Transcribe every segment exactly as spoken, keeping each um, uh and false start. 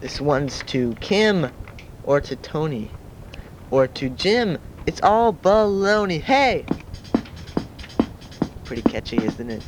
This one's to Kim, or to Tony, or to Jim. It's all baloney. Hey! Pretty catchy, isn't it?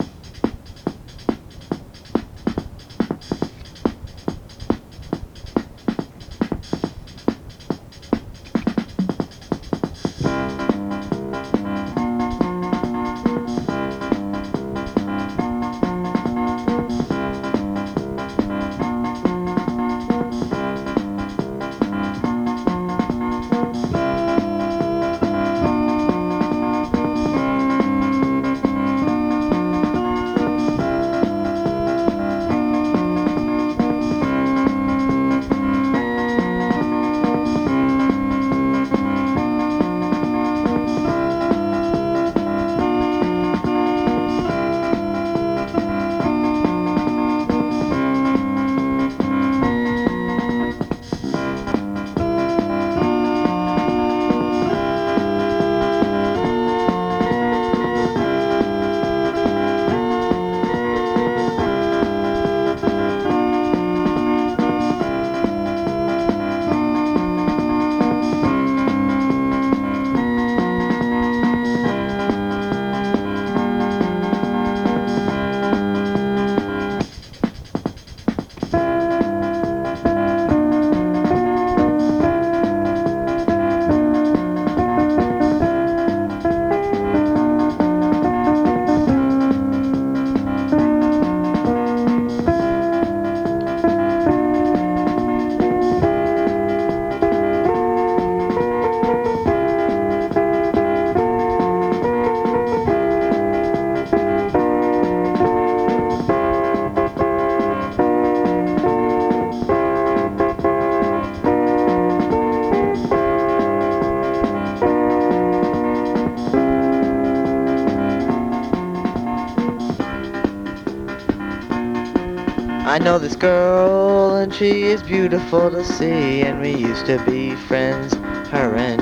I know this girl and she is beautiful to see, and we used to be friends, her and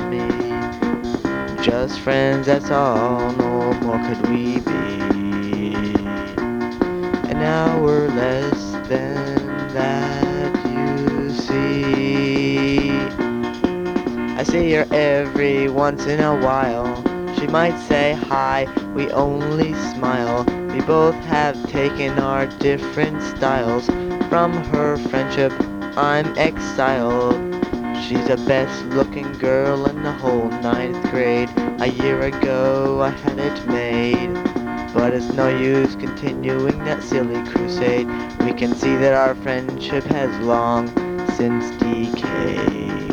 me. Just friends, that's all, no more could we be. And now we're less than that, you see. I see her every once in a while. She might say hi, we only smile. We both have taken our different styles. From her friendship, I'm exiled. She's the best looking girl in the whole ninth grade. A year ago I had it made, but it's no use continuing that silly crusade. We can see that our friendship has long since decayed.